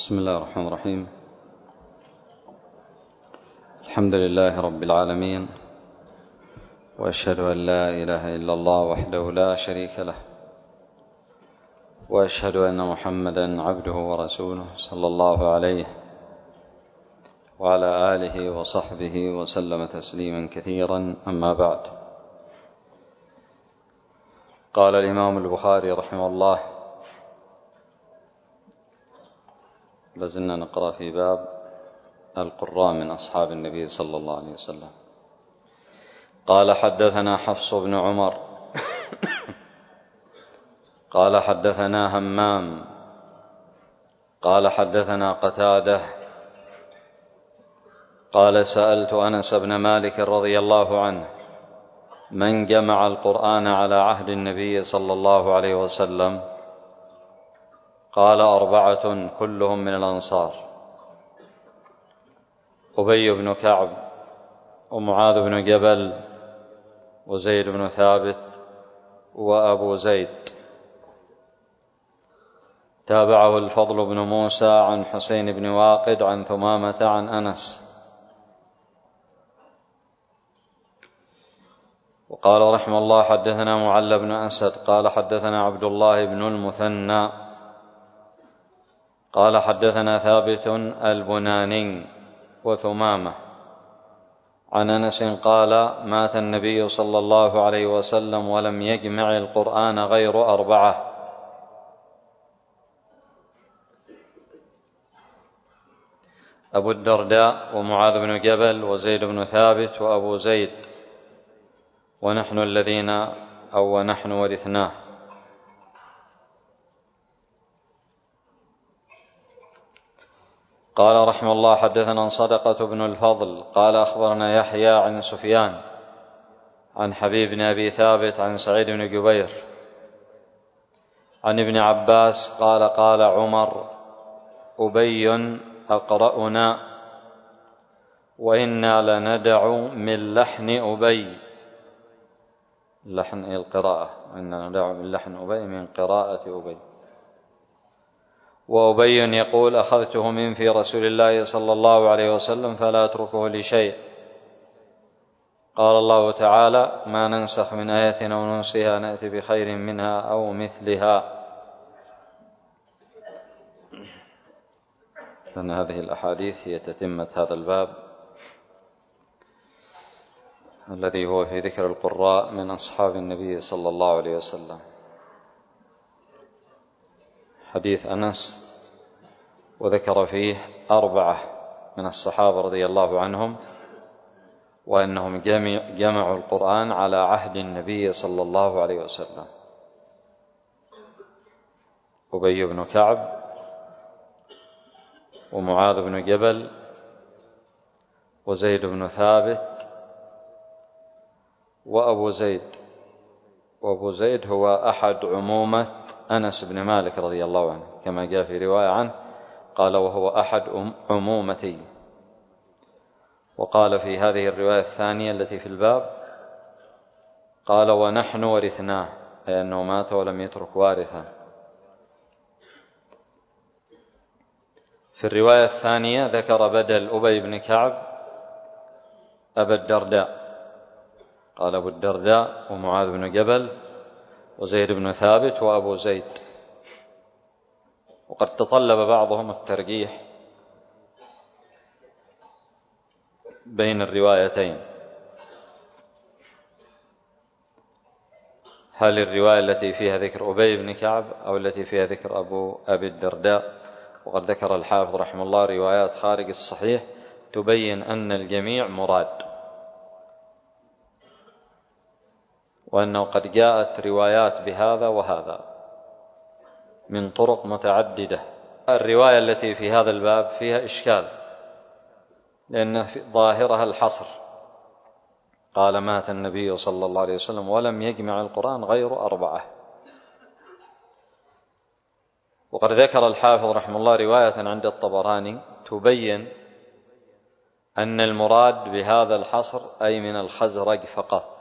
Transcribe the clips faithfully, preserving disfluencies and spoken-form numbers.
بسم الله الرحمن الرحيم. الحمد لله رب العالمين، وأشهد أن لا إله إلا الله وحده لا شريك له، وأشهد أن محمدا عبده ورسوله صلى الله عليه وعلى آله وصحبه وسلم تسليما كثيرا. أما بعد، قال الإمام البخاري رحمه الله: لازلنا نقرأ في باب القراء من أصحاب النبي صلى الله عليه وسلم. قال: حدثنا حفص بن عمر قال حدثنا همام قال حدثنا قتادة قال: سألت أنس بن مالك رضي الله عنه: من جمع القرآن على عهد النبي صلى الله عليه وسلم؟ قال: أربعة كلهم من الأنصار: أبي بن كعب، ومعاذ بن جبل، وزيد بن ثابت، وأبو زيد. تابعه الفضل بن موسى عن حسين بن واقد عن ثمامة عن أنس. وقال رحمه الله: حدثنا معل بن أسد قال حدثنا عبد الله بن المثنى قال حدثنا ثابت البناني وثمامة عن أنس قال: مات النبي صلى الله عليه وسلم ولم يجمع القرآن غير أربعة: أبو الدرداء، ومعاذ بن جبل، وزيد بن ثابت، وأبو زيد، ونحن الذين أو ونحن ورثناه. قال رحمه الله: حدثنا صدقة بن الفضل قال أخبرنا يحيى عن سفيان عن حبيب بن أبي ثابت عن سعيد بن جبير عن ابن عباس قال: قال عمر: أبي أقرأنا وإنا لندع من لحن أبي. لحن القراءة، إنا ندع من لحن أبي من قراءة أبي. وأبي يقول: أخذته من في رسول الله صلى الله عليه وسلم فلا أتركه لشيء. قال الله تعالى: ما ننسخ من آية أو ننسها نأتي بخير منها أو مثلها. لأن هذه الأحاديث هي تتمة هذا الباب الذي هو في ذكر القراء من أصحاب النبي صلى الله عليه وسلم. حديث أنس وذكر فيه أربعة من الصحابة رضي الله عنهم، وأنهم جمعوا القرآن على عهد النبي صلى الله عليه وسلم: أبي بن كعب، ومعاذ بن جبل، وزيد بن ثابت، وأبو زيد. وأبو زيد هو أحد عمومة أنس بن مالك رضي الله عنه، كما جاء في رواية عنه قال: وهو أحد عمومتي. وقال في هذه الرواية الثانية التي في الباب قال: ونحن ورثناه، أي أنه مات ولم يترك وارثا. في الرواية الثانية ذكر بدل أبي بن كعب أبا الدرداء، قال: أبو الدرداء، ومعاذ بن جبل، وزيد بن ثابت، وأبو زيد. وقد تطلب بعضهم الترجيح بين الروايتين: هل الرواية التي فيها ذكر أبي بن كعب أو التي فيها ذكر أبو أبي الدرداء؟ وقد ذكر الحافظ رحمه الله روايات خارج الصحيح تبين أن الجميع مراد، وأنه قد جاءت روايات بهذا وهذا من طرق متعددة. الرواية التي في هذا الباب فيها إشكال، لأن ظاهرها الحصر. قال: مات النبي صلى الله عليه وسلم ولم يجمع القرآن غير أربعة. وقد ذكر الحافظ رحمه الله رواية عند الطبراني تبين أن المراد بهذا الحصر أي من الخزرج فقط.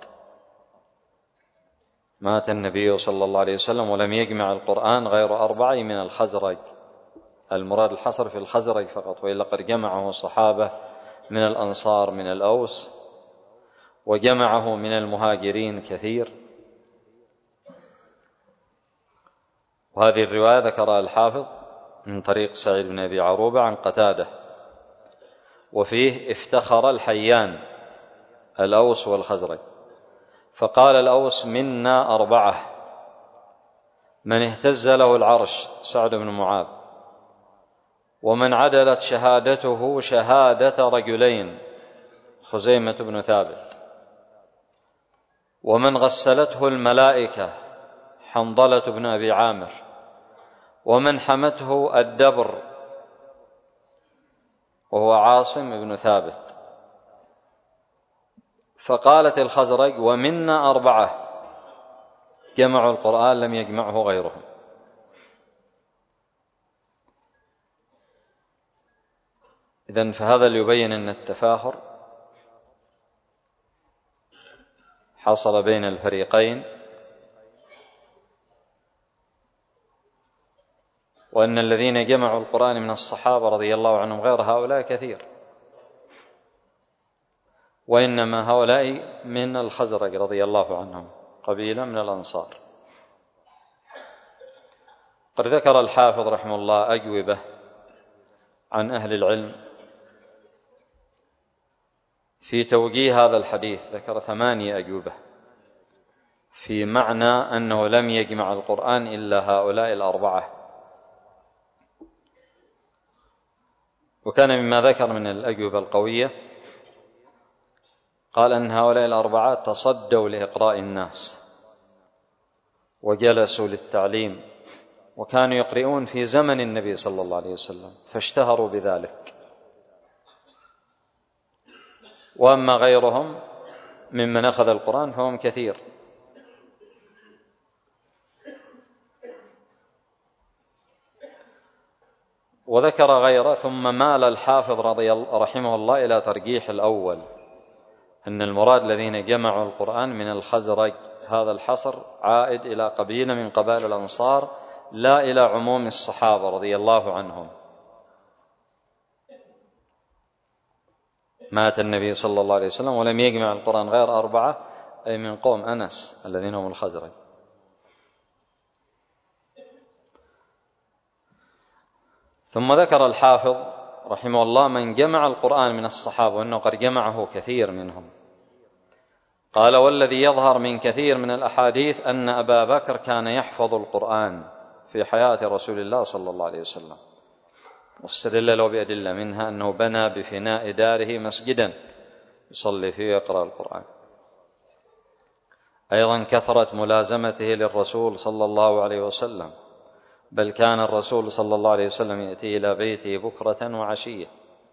مات النبي صلى الله عليه وسلم ولم يجمع القرآن غير أربعة من الخزرج، المراد الحصر في الخزرج فقط، وإلا قد جمعه صحابة من الأنصار من الأوس، وجمعه من المهاجرين كثير. وهذه الرواية ذكرها الحافظ من طريق سعيد بن أبي عروبة عن قتادة، وفيه افتخر الحيان الأوس والخزرج، فقال الأوس منا أربعة من اهتز له العرش سعد بن معاذ، ومن عدلت شهادته شهادة رجلين خزيمة بن ثابت، ومن غسلته الملائكة حنظلة بن أبي عامر، ومن حمته الدبر وهو عاصم بن ثابت. فقالت الخزرج ومنا أربعة جمعوا القرآن لم يجمعه غيرهم. إذن فهذا ليبين أن التفاخر حصل بين الفريقين، وأن الذين جمعوا القرآن من الصحابة رضي الله عنهم غير هؤلاء كثير، وإنما هؤلاء من الخزرج رضي الله عنهم قبيلة من الأنصار. قد ذكر الحافظ رحمه الله أجوبة عن أهل العلم في توجيه هذا الحديث، ذكر ثمانية أجوبة في معنى أنه لم يجمع القرآن إلا هؤلاء الأربعة. وكان مما ذكر من الأجوبة القوية قال أن هؤلاء الأربعة تصدوا لإقراء الناس وجلسوا للتعليم، وكانوا يقرؤون في زمن النبي صلى الله عليه وسلم فاشتهروا بذلك. وأما غيرهم ممن أخذ القرآن فهم كثير. وذكر غيره، ثم مال الحافظ رضي الله رحمه الله إلى ترجيح الأول، أن المراد الذين جمعوا القرآن من الخزرج، هذا الحصر عائد إلى قبيلة من قبائل الأنصار لا إلى عموم الصحابة رضي الله عنهم. مات النبي صلى الله عليه وسلم ولم يجمع القرآن غير أربعة، أي من قوم أنس الذين هم الخزرج. ثم ذكر الحافظ رحمه الله من جمع القرآن من الصحابة، وأنه قد جمعه كثير منهم. قال والذي يظهر من كثير من الأحاديث أن أبا بكر كان يحفظ القرآن في حياة رسول الله صلى الله عليه وسلم، واستدل له بأدلة، منها أنه بنى بفناء داره مسجدا يصلي فيه ويقرأ القرآن. أيضا كثرت ملازمته للرسول صلى الله عليه وسلم، بل كان الرسول صلى الله عليه وسلم يأتي إلى بيته بكرة وعشية.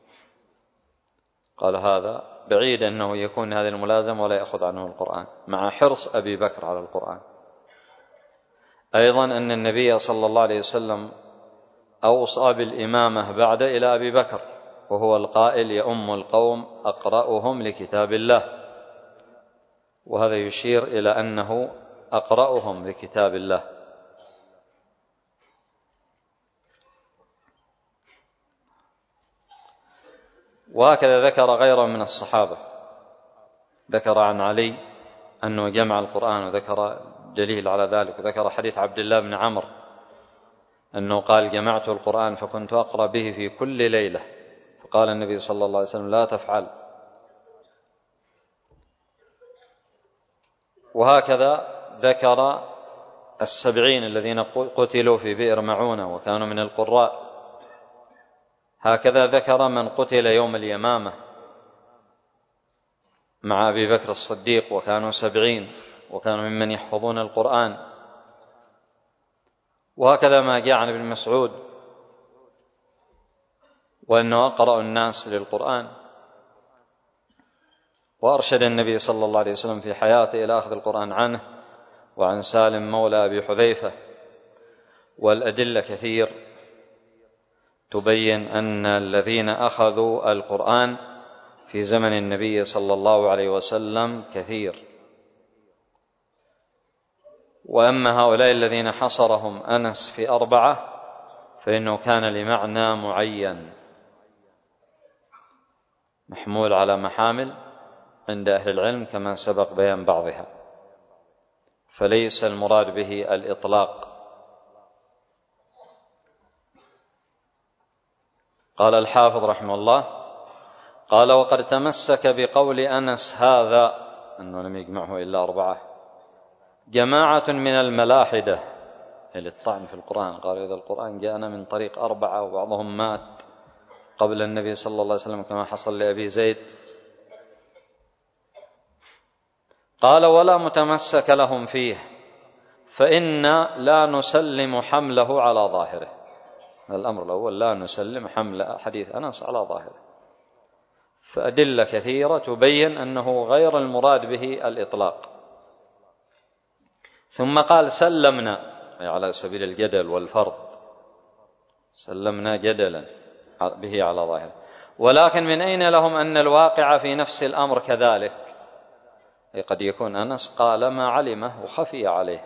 قال هذا بعيد أنه يكون هذه الملازمة ولا يأخذ عنه القرآن، مع حرص أبي بكر على القرآن. أيضا أن النبي صلى الله عليه وسلم أوصى بالإمامة بعد إلى أبي بكر، وهو القائل يؤم القوم أقرأهم لكتاب الله، وهذا يشير إلى أنه أقرأهم لكتاب الله. وهكذا ذكر غيره من الصحابة، ذكر عن علي أنه جمع القرآن وذكر دليل على ذلك، وذكر حديث عبد الله بن عمرو أنه قال جمعت القرآن فكنت أقرأ به في كل ليلة، فقال النبي صلى الله عليه وسلم لا تفعل. وهكذا ذكر السبعين الذين قتلوا في بئر معونة وكانوا من القراء. هكذا ذكر من قتل يوم اليمامة مع أبي بكر الصديق وكانوا سبعين وكانوا ممن يحفظون القرآن. وهكذا ما جاء عن ابن مسعود وأنه أقرأ الناس للقرآن، وأرشد النبي صلى الله عليه وسلم في حياته إلى أخذ القرآن عنه وعن سالم مولى أبي حذيفة. والأدلة كثير تبين أن الذين أخذوا القرآن في زمن النبي صلى الله عليه وسلم كثير. وأما هؤلاء الذين حصرهم أنس في أربعة فإنه كان لمعنى معين محمول على محامل عند أهل العلم كما سبق بيان بعضها، فليس المراد به الإطلاق. قال الحافظ رحمه الله: قال: وقد تمسك بقول أنس هذا، أنه لم يجمعه إلا أربعة، جماعة من الملاحدة للطعن في القرآن. قالوا إذا القرآن جاءنا من طريق أربعة وبعضهم مات قبل النبي صلى الله عليه وسلم كما حصل لأبي زيد. قال: ولا متمسك لهم فيه، فإن لا نسلم حمله على ظاهره. الأمر الأول لا نسلم حمل حديث أنس على ظاهره، فأدلة كثيرة تبين أنه غير المراد به الإطلاق. ثم قال: سلمنا، على سبيل الجدل والفرض، سلمنا جدلا به على ظاهره. ولكن من أين لهم أن الواقع في نفس الأمر كذلك؟ قد يكون أنس قال ما علمه وخفي عليه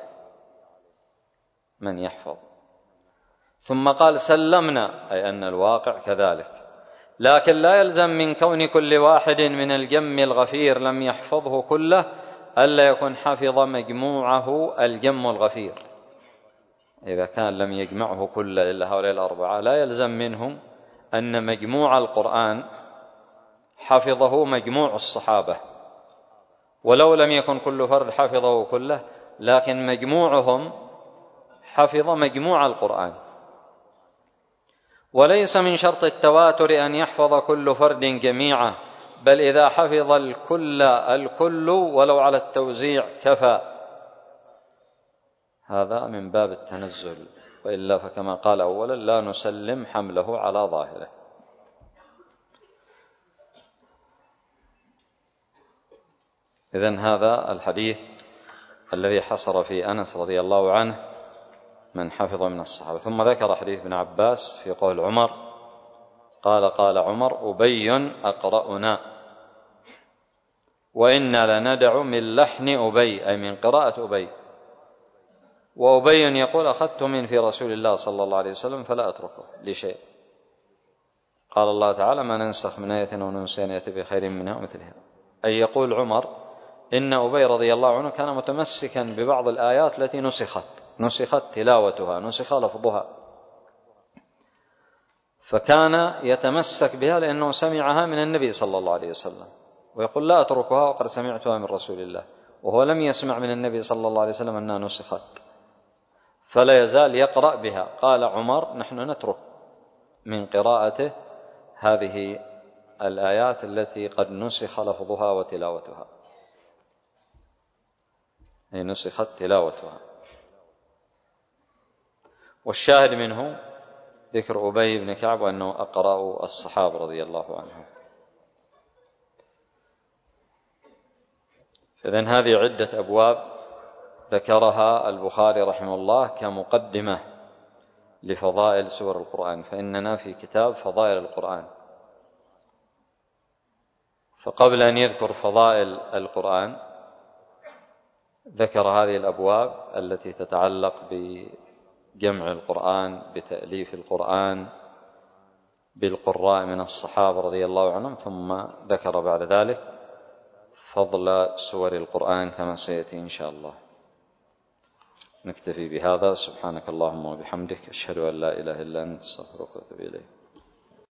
من يحفظ، ثم قال سلمنا، أي أن الواقع كذلك. لكن لا يلزم من كون كل واحد من الجم الغفير لم يحفظه كله ألا يكون حفظ مجموعه الجم الغفير. إذا كان لم يجمعه كله إلا هؤلاء الأربعة لا يلزم منهم أن مجموع القرآن حفظه مجموع الصحابة، ولو لم يكن كل فرد حفظه كله لكن مجموعهم حفظ مجموع القرآن. وليس من شرط التواتر أن يحفظ كل فرد جميعه، بل إذا حفظ الكل الكل ولو على التوزيع كفى. هذا من باب التنزل، وإلا فكما قال أولا لا نسلم حمله على ظاهره. إذن هذا الحديث الذي حصر في أنس رضي الله عنه من حفظ من الصحابة. ثم ذكر حديث ابن عباس في قول عمر قال: قال عمر: أبي أقرأنا، وإنا لندع من لحن أبي، أي من قراءة أبي. وأبي يقول: أخذت من في رسول الله صلى الله عليه وسلم فلا أتركه لشيء. قال الله تعالى: ما ننسخ من آية وننسى نأتي بخير منها ومثلها. أي يقول عمر إن أبي رضي الله عنه كان متمسكا ببعض الآيات التي نسخت نسخت تلاوتها، نسخ لفظها، فكان يتمسك بها لأنه سمعها من النبي صلى الله عليه وسلم، ويقول لا أتركها وقد سمعتها من رسول الله، وهو لم يسمع من النبي صلى الله عليه وسلم أنها نسخت، فلا يزال يقرأ بها. قال عمر: نحن نترك من قراءته هذه الآيات التي قد نسخ لفظها وتلاوتها، هي نسخت تلاوتها. والشاهد منه ذكر أبي بن كعب وأنه أقرأ الصحابة رضي الله عنهم. إذن هذه عدة أبواب ذكرها البخاري رحمه الله كمقدمة لفضائل سور القرآن، فإننا في كتاب فضائل القرآن. فقبل أن يذكر فضائل القرآن ذكر هذه الأبواب التي تتعلق بجمع القرآن، بتأليف القرآن، بالقراء من الصحابة رضي الله عنهم، ثم ذكر بعد ذلك فضل سور القرآن كما سيأتي إن شاء الله. نكتفي بهذا. سبحانك اللهم وبحمدك، أشهد أن لا إله إلا أنت، أستغفرك وأتوب إليك.